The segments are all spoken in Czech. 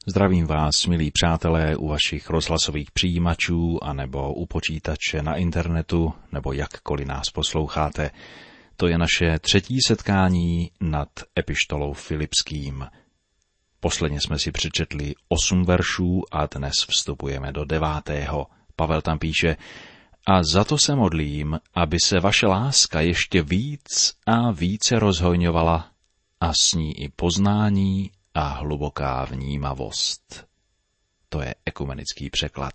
Zdravím vás, milí přátelé, u vašich rozhlasových přijímačů anebo u počítače na internetu, nebo jakkoliv nás posloucháte. To je naše 3. setkání nad epištolou Filipským. Posledně jsme si přečetli 8 veršů a dnes vstupujeme do 9. Pavel tam píše: A za to se modlím, aby se vaše láska ještě víc a více rozhojňovala a s ní i poznání a hluboká vnímavost. To je ekumenický překlad.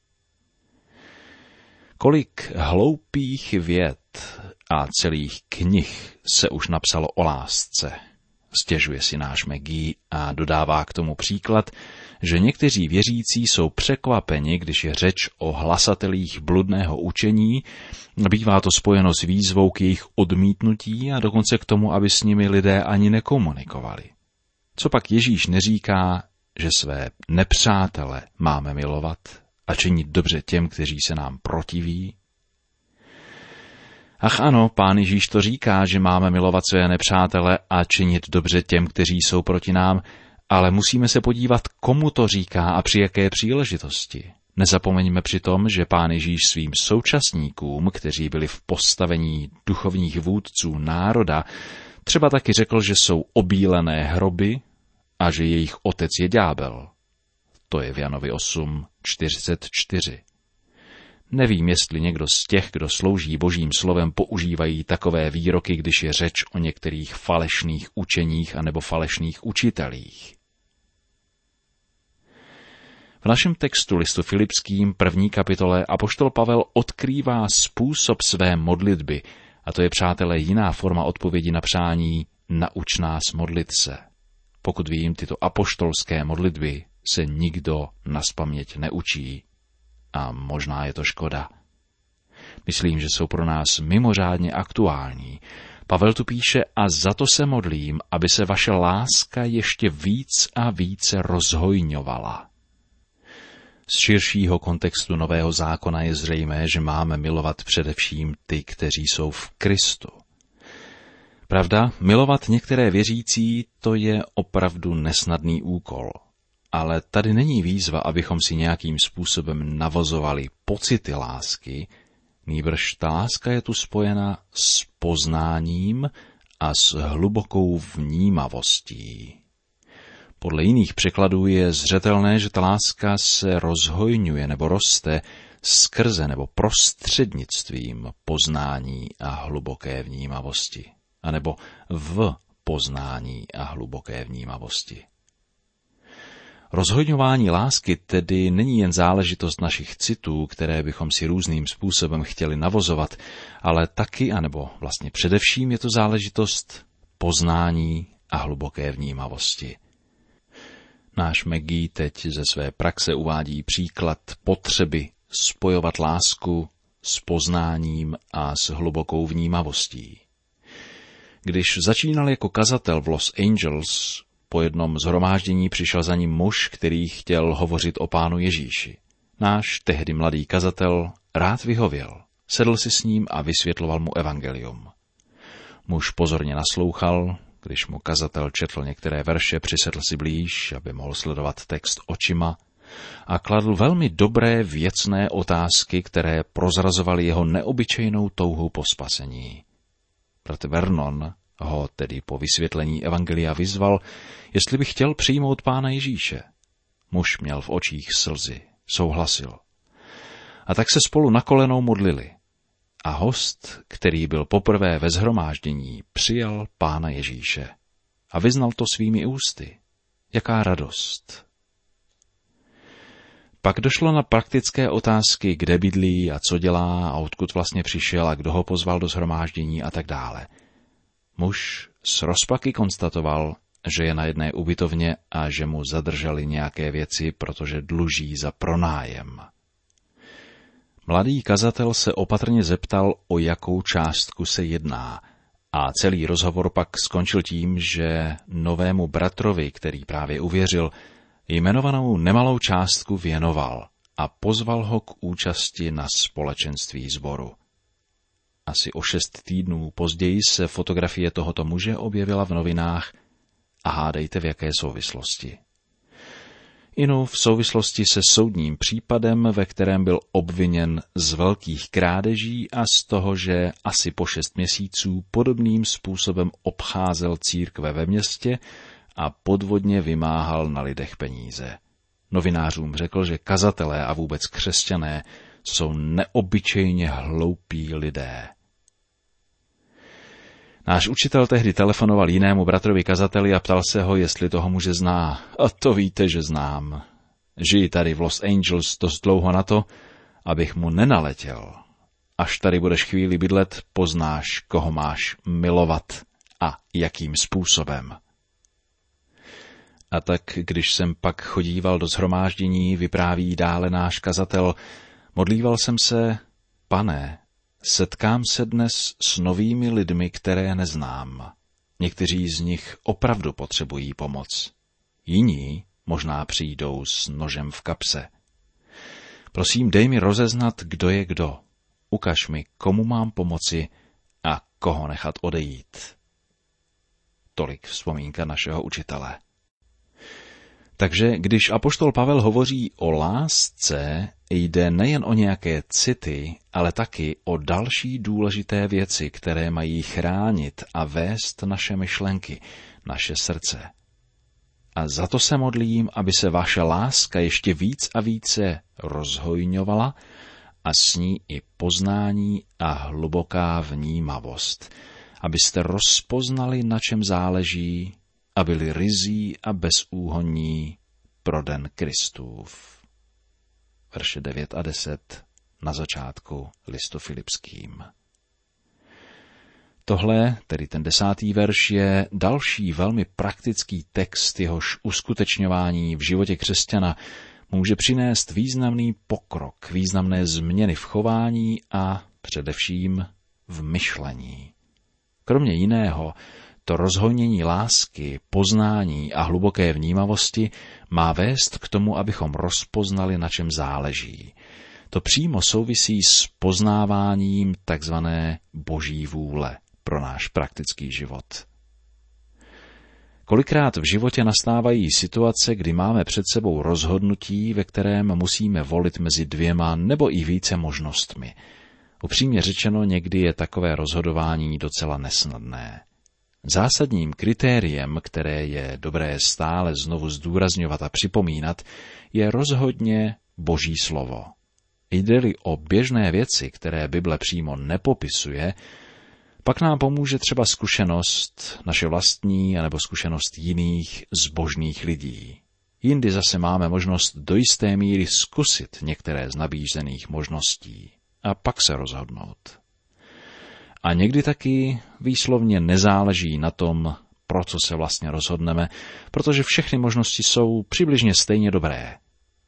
Kolik hloupých vět a celých knih se už napsalo o lásce, stěžuje si náš McGee a dodává k tomu příklad, že někteří věřící jsou překvapeni, když je řeč o hlasatelích bludného učení, bývá to spojeno s výzvou k jejich odmítnutí a dokonce k tomu, aby s nimi lidé ani nekomunikovali. Co pak Ježíš neříká, že své nepřátele máme milovat a činit dobře těm, kteří se nám protiví? Ach ano, Pán Ježíš to říká, že máme milovat své nepřátele a činit dobře těm, kteří jsou proti nám, ale musíme se podívat, komu to říká a při jaké příležitosti. Nezapomeňme přitom, že Pán Ježíš svým současníkům, kteří byli v postavení duchovních vůdců národa, třeba taky řekl, že jsou obílené hroby a že jejich otec je ďábel. To je v Janovi 8:44. Nevím, jestli někdo z těch, kdo slouží Božím slovem, používají takové výroky, když je řeč o některých falešných učeních anebo falešných učitelích. V našem textu listu Filipským 1. kapitole apoštol Pavel odkrývá způsob své modlitby, a to je, přátelé, jiná forma odpovědi na přání nauč nás modlit se. Pokud vím, tyto apoštolské modlitby se nikdo nazpaměť neučí. A možná je to škoda. Myslím, že jsou pro nás mimořádně aktuální. Pavel tu píše: a za to se modlím, aby se vaše láska ještě víc a více rozhojňovala. Z širšího kontextu Nového zákona je zřejmé, že máme milovat především ty, kteří jsou v Kristu. Pravda, milovat některé věřící, to je opravdu nesnadný úkol. Ale tady není výzva, abychom si nějakým způsobem navozovali pocity lásky, nýbrž ta láska je tu spojena s poznáním a s hlubokou vnímavostí. Podle jiných překladů je zřetelné, že ta láska se rozhojňuje nebo roste skrze nebo prostřednictvím poznání a hluboké vnímavosti, anebo v poznání a hluboké vnímavosti. Rozhojňování lásky tedy není jen záležitost našich citů, které bychom si různým způsobem chtěli navozovat, ale taky, anebo vlastně především je to záležitost poznání a hluboké vnímavosti. Náš McGee teď ze své praxe uvádí příklad potřeby spojovat lásku s poznáním a s hlubokou vnímavostí. Když začínal jako kazatel v Los Angeles, po jednom shromáždění přišel za ním muž, který chtěl hovořit o Pánu Ježíši. Náš tehdy mladý kazatel rád vyhověl, sedl si s ním a vysvětloval mu evangelium. Muž pozorně naslouchal, když mu kazatel četl některé verše, přisedl si blíž, aby mohl sledovat text očima a kladl velmi dobré věcné otázky, které prozrazovaly jeho neobyčejnou touhu po spasení. Bratr Vernon ho tedy po vysvětlení evangelia vyzval, jestli by chtěl přijmout Pána Ježíše. Muž měl v očích slzy, souhlasil. A tak se spolu na kolenou modlili. A host, který byl poprvé ve shromáždění, přijal Pána Ježíše a vyznal to svými ústy. Jaká radost! Pak došlo na praktické otázky, kde bydlí a co dělá a odkud vlastně přišel a kdo ho pozval do shromáždění a tak dále. Muž s rozpaky konstatoval, že je na jedné ubytovně a že mu zadrželi nějaké věci, protože dluží za pronájem. Mladý kazatel se opatrně zeptal, o jakou částku se jedná, a celý rozhovor pak skončil tím, že novému bratrovi, který právě uvěřil, jmenovanou nemalou částku věnoval a pozval ho k účasti na společenství sboru. Asi o 6 týdnů později se fotografie tohoto muže objevila v novinách a hádejte, v jaké souvislosti. Inu v souvislosti se soudním případem, ve kterém byl obviněn z velkých krádeží a z toho, že asi po 6 měsíců podobným způsobem obcházel církve ve městě a podvodně vymáhal na lidech peníze. Novinářům řekl, že kazatelé a vůbec křesťané jsou neobyčejně hloupí lidé. Náš učitel tehdy telefonoval jinému bratrovi kazateli a ptal se ho, jestli toho muže zná. A to víte, že znám. Žiji tady v Los Angeles dost dlouho na to, abych mu nenaletěl. Až tady budeš chvíli bydlet, poznáš, koho máš milovat a jakým způsobem. A tak, když jsem pak chodíval do shromáždění, vypráví dále náš kazatel, modlíval jsem se, Pane, setkám se dnes s novými lidmi, které neznám. Někteří z nich opravdu potřebují pomoc. Jiní možná přijdou s nožem v kapse. Prosím, dej mi rozeznat, kdo je kdo. Ukaž mi, komu mám pomoci a koho nechat odejít. Tolik vzpomínka našeho učitele. Takže když apoštol Pavel hovoří o lásce, jde nejen o nějaké city, ale taky o další důležité věci, které mají chránit a vést naše myšlenky, naše srdce. A za to se modlím, aby se vaše láska ještě víc a více rozhojňovala a s ní i poznání a hluboká vnímavost, abyste rozpoznali, na čem záleží, a byli ryzí a bezúhonní pro den Kristův. Verše 9 a 10 na začátku listu Filipským. Tohle, tedy ten 10. verš, je další velmi praktický text, jehož uskutečňování v životě křesťana může přinést významný pokrok, významné změny v chování a především v myšlení. Kromě jiného, to rozhojnění lásky, poznání a hluboké vnímavosti má vést k tomu, abychom rozpoznali, na čem záleží. To přímo souvisí s poznáváním takzvané boží vůle pro náš praktický život. Kolikrát v životě nastávají situace, kdy máme před sebou rozhodnutí, ve kterém musíme volit mezi 2 nebo i více možnostmi. Upřímně řečeno, někdy je takové rozhodování docela nesnadné. Zásadním kritériem, které je dobré stále znovu zdůrazňovat a připomínat, je rozhodně Boží slovo. Jde-li o běžné věci, které Bible přímo nepopisuje, pak nám pomůže třeba zkušenost naše vlastní anebo zkušenost jiných zbožných lidí. Jindy zase máme možnost do jisté míry zkusit některé z nabízených možností a pak se rozhodnout. A někdy taky výslovně nezáleží na tom, pro co se vlastně rozhodneme, protože všechny možnosti jsou přibližně stejně dobré.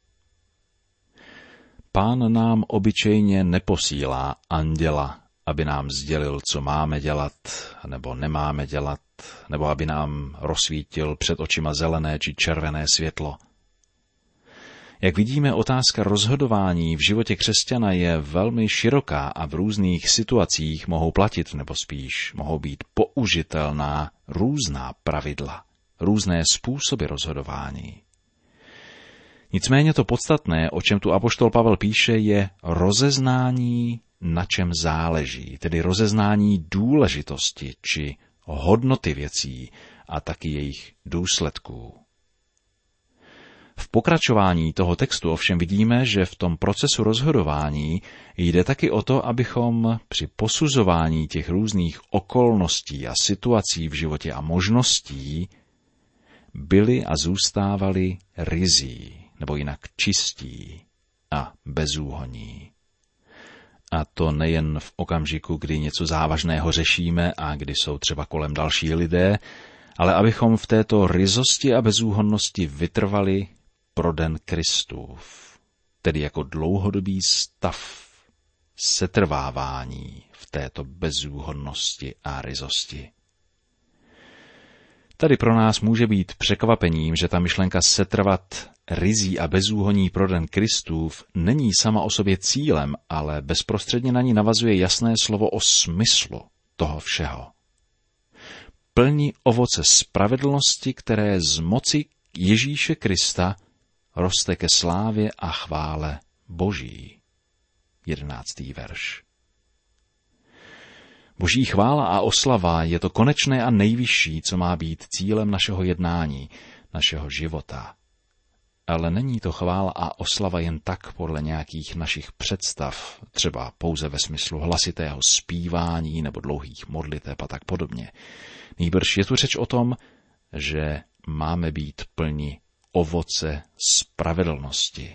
Pán nám obyčejně neposílá anděla, aby nám sdělil, co máme dělat, nebo nemáme dělat, nebo aby nám rozsvítil před očima zelené či červené světlo. Jak vidíme, otázka rozhodování v životě křesťana je velmi široká a v různých situacích mohou platit, nebo spíš mohou být použitelná různá pravidla, různé způsoby rozhodování. Nicméně to podstatné, o čem tu apoštol Pavel píše, je rozeznání, na čem záleží, tedy rozeznání důležitosti či hodnoty věcí a taky jejich důsledků. V pokračování toho textu ovšem vidíme, že v tom procesu rozhodování jde taky o to, abychom při posuzování těch různých okolností a situací v životě a možností byli a zůstávali ryzí, nebo jinak čistí a bezúhonní. A to nejen v okamžiku, kdy něco závažného řešíme a kdy jsou třeba kolem další lidé, ale abychom v této ryzosti a bezúhonnosti vytrvali pro den Kristův, tedy jako dlouhodobý stav setrvávání v této bezúhonnosti a ryzosti. Tady pro nás může být překvapením, že ta myšlenka setrvat ryzí a bezúhoní pro den Kristův není sama o sobě cílem, ale bezprostředně na ní navazuje jasné slovo o smyslu toho všeho. Plní ovoce spravedlnosti, které z moci Ježíše Krista roste ke slávě a chvále Boží. 11. verš. Boží chvála a oslava je to konečné a nejvyšší, co má být cílem našeho jednání, našeho života. Ale není to chvála a oslava jen tak podle nějakých našich představ, třeba pouze ve smyslu hlasitého zpívání nebo dlouhých modliteb a tak podobně. Nýbrž je tu řeč o tom, že máme být plni ovoce spravedlnosti.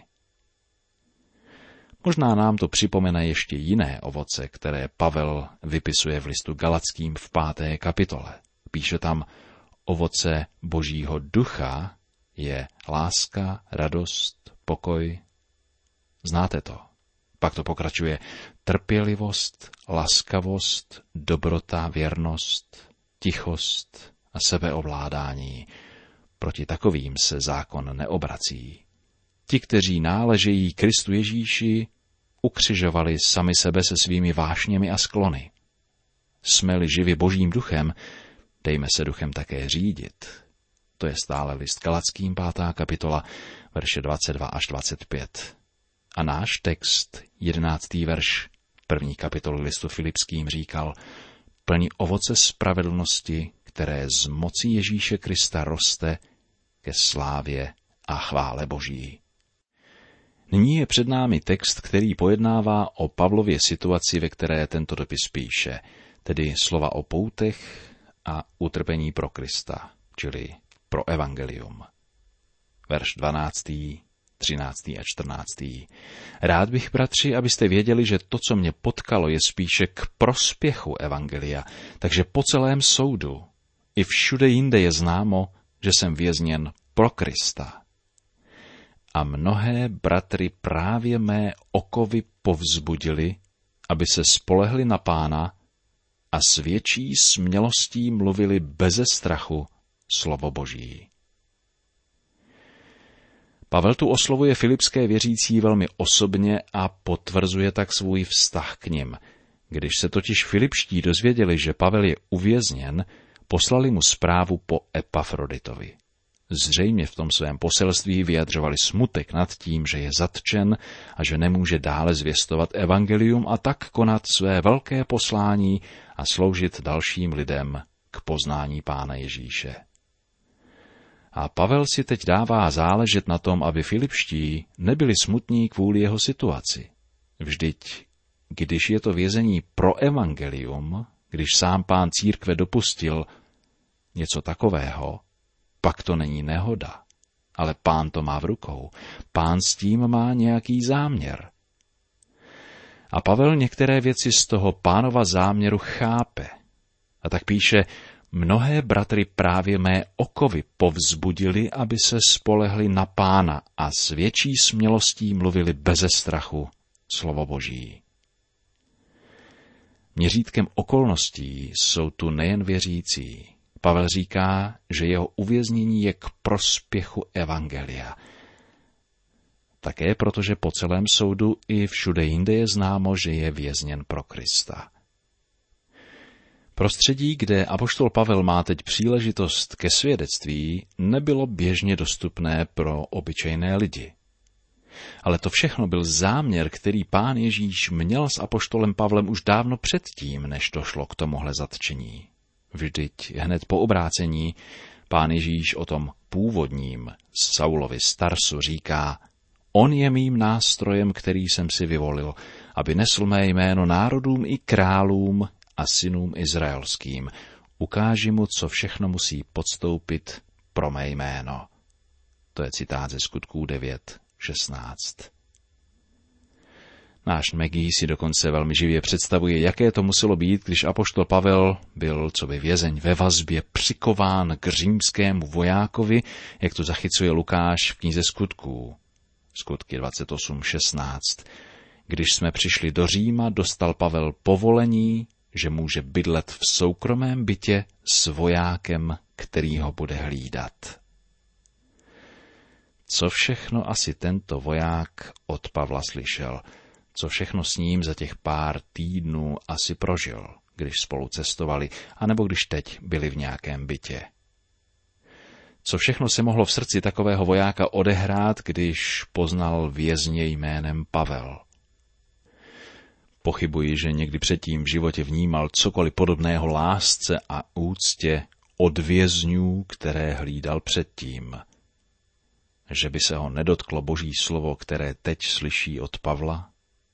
Možná nám to připomene ještě jiné ovoce, které Pavel vypisuje v listu Galatským v 5. kapitole. Píše tam, ovoce Božího ducha je láska, radost, pokoj. Znáte to. Pak to pokračuje trpělivost, laskavost, dobrota, věrnost, tichost a sebeovládání. Proti takovým se zákon neobrací. Ti, kteří náležejí Kristu Ježíši, ukřižovali sami sebe se svými vášněmi a sklony. Jsme-li živi Božím duchem, dejme se duchem také řídit. To je stále list Galatským 5. kapitola, verše 22 až 25. A náš text, 11. verš 1. kapitoly listu Filipským říkal, plní ovoce spravedlnosti, které z moci Ježíše Krista roste ke slávě a chvále Boží. Nyní je před námi text, který pojednává o Pavlově situaci, ve které tento dopis píše, tedy slova o poutech a utrpení pro Krista, čili pro evangelium. Verš 12., 13. a 14. Rád bych, bratři, abyste věděli, že to, co mě potkalo, je spíše k prospěchu evangelia, takže po celém soudu i všude jinde je známo, že jsem vězněn pro Krista. A mnohé bratry právě mé okovy povzbudili, aby se spolehli na Pána a s větší smělostí mluvili beze strachu slovo Boží. Pavel tu oslovuje filipské věřící velmi osobně a potvrzuje tak svůj vztah k nim. Když se totiž filipští dozvěděli, že Pavel je uvězněn, poslali mu zprávu po Epafroditovi. Zřejmě v tom svém poselství vyjadřovali smutek nad tím, že je zatčen a že nemůže dále zvěstovat evangelium a tak konat své velké poslání a sloužit dalším lidem k poznání Pána Ježíše. A Pavel si teď dává záležet na tom, aby filipští nebyli smutní kvůli jeho situaci. Vždyť, když je to vězení pro evangelium, když sám Pán církve dopustil něco takového, pak to není nehoda, ale Pán to má v rukou. Pán s tím má nějaký záměr. A Pavel některé věci z toho Pánova záměru chápe. A tak píše, mnohé bratry právě mé okovy povzbudili, aby se spolehli na Pána a s větší smělostí mluvili beze strachu slovo Boží. Měřítkem okolností jsou tu nejen věřící. Pavel říká, že jeho uvěznění je k prospěchu evangelia. Také protože po celém soudu i všude jinde je známo, že je vězněn pro Krista. Prostředí, kde apoštol Pavel má teď příležitost ke svědectví, nebylo běžně dostupné pro obyčejné lidi. Ale to všechno byl záměr, který Pán Ježíš měl s apoštolem Pavlem už dávno předtím, než došlo k tomuhle zatčení. Vždyť hned po obrácení Pán Ježíš o tom původním Saulovi z Tarsu říká, on je mým nástrojem, který jsem si vyvolil, aby nesl mé jméno národům i králům a synům izraelským. Ukáži mu, co všechno musí podstoupit pro mé jméno. To je citát ze Skutků 9:16. Náš Maggie si dokonce velmi živě představuje, jaké to muselo být, když apoštol Pavel byl coby vězeň ve vazbě přikován k římskému vojákovi, jak to zachycuje Lukáš v knize Skutků. Skutky 28:16. Když jsme přišli do Říma, dostal Pavel povolení, že může bydlet v soukromém bytě s vojákem, který ho bude hlídat. Co všechno asi tento voják od Pavla slyšel, co všechno s ním za těch pár týdnů asi prožil, když spolu cestovali, anebo když teď byli v nějakém bytě. Co všechno se mohlo v srdci takového vojáka odehrát, když poznal vězně jménem Pavel? Pochybuji, že někdy předtím v životě vnímal cokoliv podobného lásce a úctě od vězňů, které hlídal předtím. Že by se ho nedotklo Boží slovo, které teď slyší od Pavla?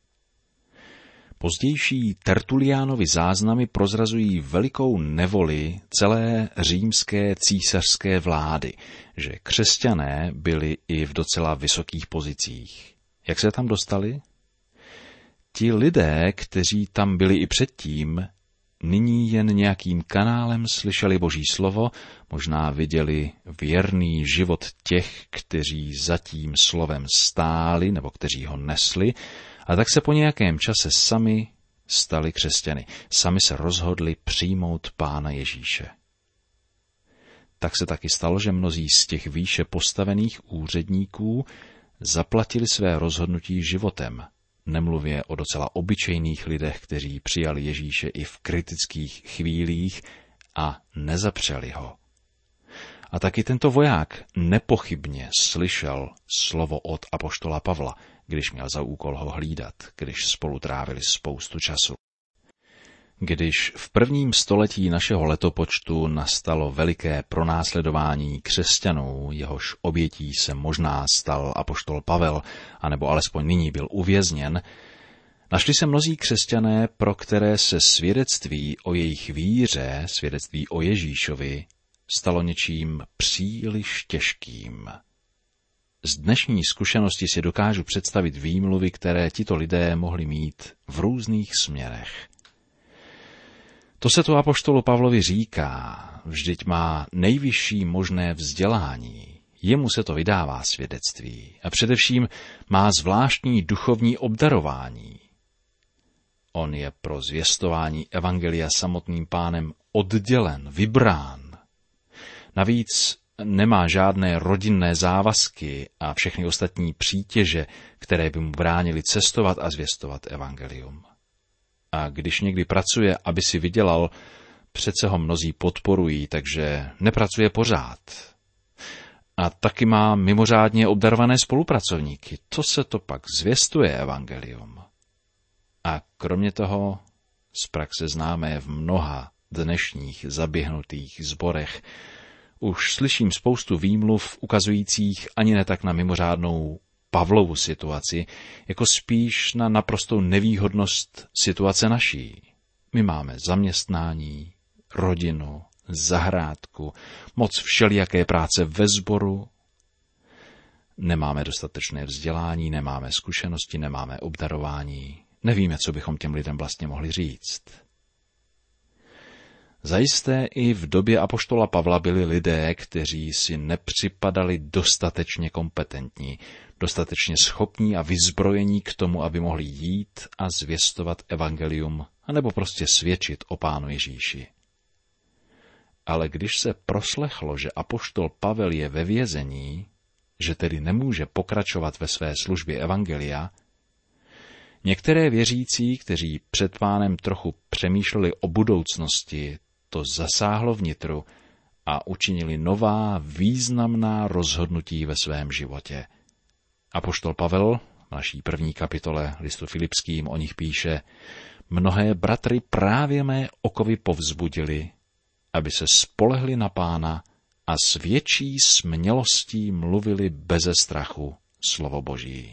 Pozdější Tertuliánovy záznamy prozrazují velikou nevoli celé římské císařské vlády, že křesťané byli i v docela vysokých pozicích. Jak se tam dostali? Ti lidé, kteří tam byli i předtím, nyní jen nějakým kanálem slyšeli Boží slovo, možná viděli věrný život těch, kteří za tím slovem stáli nebo kteří ho nesli, a tak se po nějakém čase sami stali křesťany. Sami se rozhodli přijmout Pána Ježíše. Tak se taky stalo, že mnozí z těch výše postavených úředníků zaplatili své rozhodnutí životem. Nemluvě o docela obyčejných lidech, kteří přijali Ježíše i v kritických chvílích a nezapřeli ho. A taky tento voják nepochybně slyšel slovo od apoštola Pavla, když měl za úkol ho hlídat, když spolu trávili spoustu času. Když v 1. století našeho letopočtu nastalo veliké pronásledování křesťanů, jehož obětí se možná stal apoštol Pavel, anebo alespoň nyní byl uvězněn, našli se mnozí křesťané, pro které se svědectví o jejich víře, svědectví o Ježíšovi, stalo něčím příliš těžkým. Z dnešní zkušenosti si dokážu představit výmluvy, které tito lidé mohli mít v různých směrech. To se tu apoštolu Pavlovi říká, vždyť má nejvyšší možné vzdělání, jemu se to vydává svědectví a především má zvláštní duchovní obdarování. On je pro zvěstování evangelia samotným Pánem oddělen, vybrán. Navíc nemá žádné rodinné závazky a všechny ostatní přítěže, které by mu bránily cestovat a zvěstovat evangelium. A když někdy pracuje, aby si vydělal, přece ho mnozí podporují, takže nepracuje pořád. A taky má mimořádně obdarované spolupracovníky. To se to pak zvěstuje evangelium. A kromě toho z praxe známé v mnoha dnešních zaběhnutých sborech už slyším spoustu výmluv ukazujících ani ne tak na mimořádnou Pavlovu situaci, jako spíš na naprostou nevýhodnost situace naší. My máme zaměstnání, rodinu, zahrádku, moc všelijaké práce ve sboru. Nemáme dostatečné vzdělání, nemáme zkušenosti, nemáme obdarování. Nevíme, co bychom těm lidem vlastně mohli říct. Zajisté i v době apoštola Pavla byli lidé, kteří si nepřipadali dostatečně kompetentní, dostatečně schopní a vyzbrojení k tomu, aby mohli jít a zvěstovat evangelium, anebo prostě svědčit o Pánu Ježíši. Ale když se proslechlo, že apoštol Pavel je ve vězení, že tedy nemůže pokračovat ve své službě evangelia, některé věřící, kteří před Pánem trochu přemýšleli o budoucnosti, to zasáhlo vnitru a učinili nová významná rozhodnutí ve svém životě. Apoštol Pavel v naší 1. kapitole listu Filipským o nich píše: mnohé bratry právě mé okovy povzbudili, aby se spolehli na Pána a s větší smělostí mluvili beze strachu slovo Boží.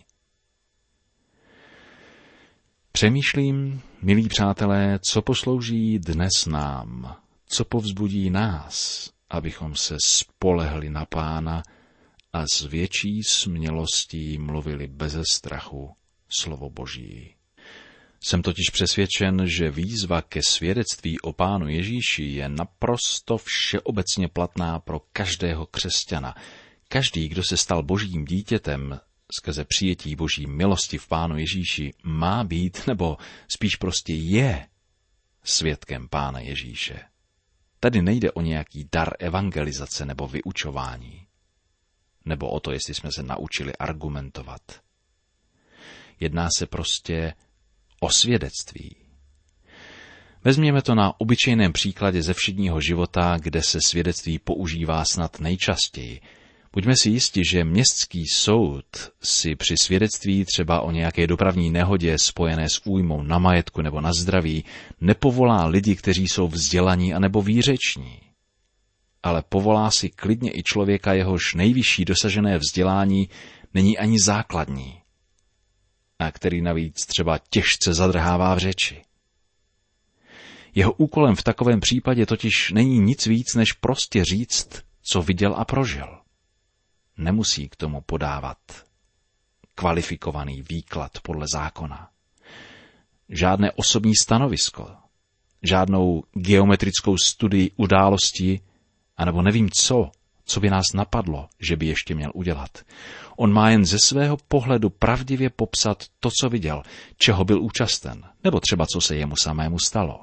Přemýšlím, milí přátelé, co poslouží dnes nám, co povzbudí nás, abychom se spolehli na Pána a s větší smělostí mluvili beze strachu slovo Boží. Jsem totiž přesvědčen, že výzva ke svědectví o Pánu Ježíši je naprosto všeobecně platná pro každého křesťana. Každý, kdo se stal Božím dítětem, skrze přijetí Boží milosti v Pánu Ježíši, má být, nebo spíš prostě je, svědkem Pána Ježíše. Tady nejde o nějaký dar evangelizace nebo vyučování, nebo o to, jestli jsme se naučili argumentovat. Jedná se prostě o svědectví. Vezměme to na obyčejném příkladě ze všedního života, kde se svědectví používá snad nejčastěji. Buďme si jisti, že městský soud si při svědectví třeba o nějaké dopravní nehodě spojené s újmou na majetku nebo na zdraví nepovolá lidi, kteří jsou vzdělaní anebo výřeční. Ale povolá si klidně i člověka, jehož nejvyšší dosažené vzdělání není ani základní, a který navíc třeba těžce zadrhává v řeči. Jeho úkolem v takovém případě totiž není nic víc, než prostě říct, co viděl a prožil. Nemusí k tomu podávat kvalifikovaný výklad podle zákona. Žádné osobní stanovisko, žádnou geometrickou studii událostí, anebo nevím co by nás napadlo, že by ještě měl udělat. On má jen ze svého pohledu pravdivě popsat to, co viděl, čeho byl účasten, nebo třeba co se jemu samému stalo.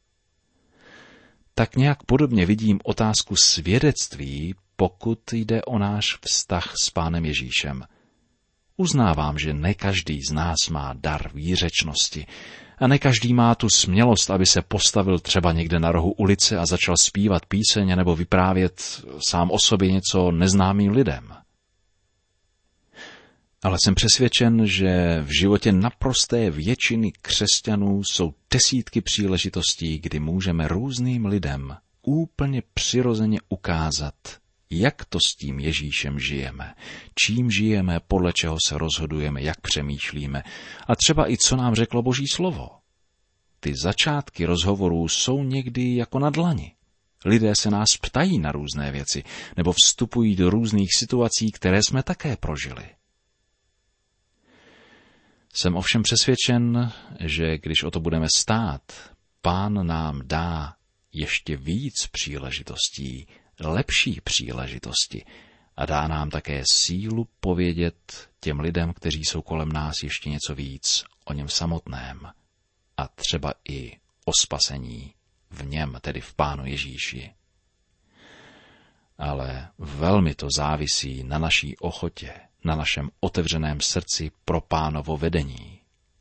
Tak nějak podobně vidím otázku svědectví, pokud jde o náš vztah s Pánem Ježíšem. Uznávám, že ne každý z nás má dar výřečnosti a ne každý má tu smělost, aby se postavil třeba někde na rohu ulice a začal zpívat píseň nebo vyprávět sám o sobě něco neznámým lidem. Ale jsem přesvědčen, že v životě naprosté většiny křesťanů jsou desítky příležitostí, kdy můžeme různým lidem úplně přirozeně ukázat, jak to s tím Ježíšem žijeme, čím žijeme, podle čeho se rozhodujeme, jak přemýšlíme a třeba i co nám řeklo Boží slovo. Ty začátky rozhovorů jsou někdy jako na dlani. Lidé se nás ptají na různé věci nebo vstupují do různých situací, které jsme také prožili. Jsem ovšem přesvědčen, že když o to budeme stát, Pán nám dá ještě víc příležitostí, lepší příležitosti a dá nám také sílu povědět těm lidem, kteří jsou kolem nás, ještě něco víc o něm samotném a třeba i o spasení v něm, tedy v Pánu Ježíši. Ale velmi to závisí na naší ochotě, na našem otevřeném srdci pro Pánovo vedení.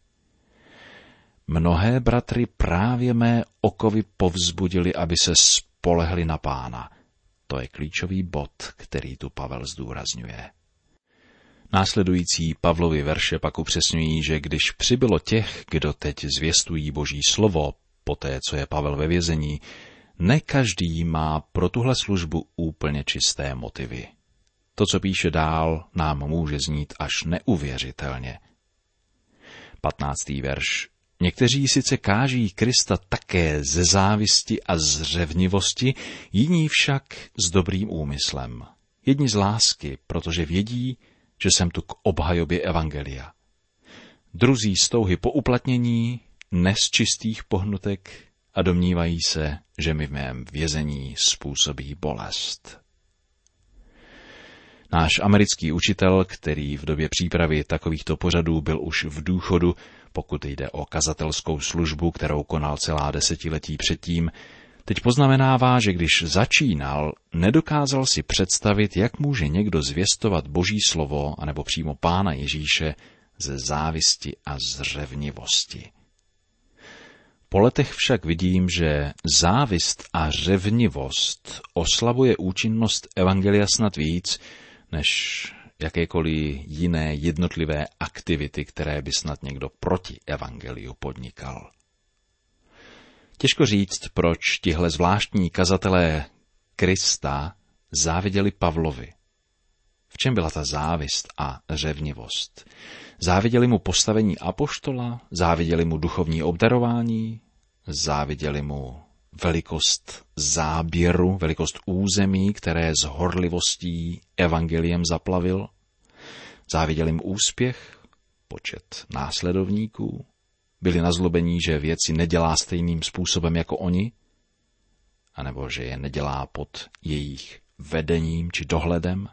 Mnohé bratry právě mé okovy povzbudili, aby se spolehli na Pána. To je klíčový bod, který tu Pavel zdůrazňuje. Následující Pavlovy verše pak upřesňují, že když přibylo těch, kdo teď zvěstují Boží slovo, poté co je Pavel ve vězení, ne každý má pro tuhle službu úplně čisté motivy. To, co píše dál, nám může znít až neuvěřitelně. 15. verš. Někteří sice káží Krista také ze závisti a z řevnivosti, jiní však s dobrým úmyslem. Jedni z lásky, protože vědí, že jsem tu k obhajobě evangelia. Druzí z touhy po uplatnění, ne z čistých pohnutek a domnívají se, že mi v mém vězení způsobí bolest. Náš americký učitel, který v době přípravy takovýchto pořadů byl už v důchodu, pokud jde o kazatelskou službu, kterou konal celá desetiletí předtím, teď poznamenává, že když začínal, nedokázal si představit, jak může někdo zvěstovat Boží slovo, anebo přímo Pána Ježíše, ze závisti a z řevnivosti. Po letech však vidím, že závist a řevnivost oslabuje účinnost evangelia snad víc, než jakékoliv jiné jednotlivé aktivity, které by snad někdo proti evangeliu podnikal. Těžko říct, proč tihle zvláštní kazatelé Krista záviděli Pavlovi. V čem byla ta závist a řevnivost? Záviděli mu postavení apoštola? Záviděli mu duchovní obdarování? Záviděli mu velikost záběru, velikost území, které s horlivostí evangeliem zaplavil? Záviděli mu úspěch, počet následovníků? Byli nazlobení, že věci nedělá stejným způsobem jako oni? A nebo že je nedělá pod jejich vedením či dohledem?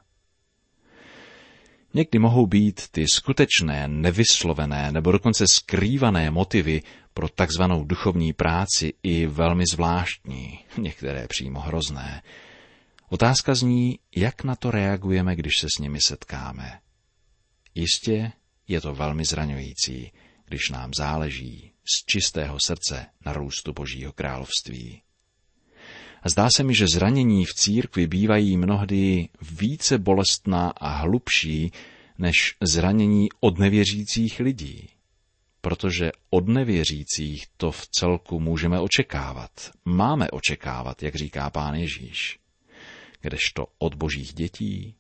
Někdy mohou být ty skutečné, nevyslovené nebo dokonce skrývané motivy pro takzvanou duchovní práci i velmi zvláštní, některé přímo hrozné. Otázka zní, jak na to reagujeme, když se s nimi setkáme. Jistě je to velmi zraňující, když nám záleží z čistého srdce na růstu Božího království. Zdá se mi, že zranění v církvi bývají mnohdy více bolestná a hlubší než zranění od nevěřících lidí. Protože od nevěřících to v celku můžeme očekávat. Máme očekávat, jak říká Pán Ježíš. Kdežto od Božích dětí?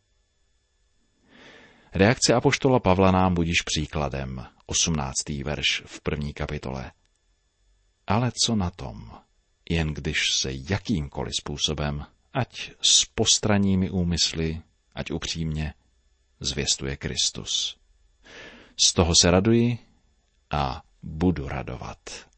Reakce apoštola Pavla nám budíš příkladem, 18. verš v 1. kapitole. Ale co na tom? Jen když se jakýmkoliv způsobem, ať s postranními úmysly, ať upřímně, zvěstuje Kristus. Z toho se raduji a budu radovat.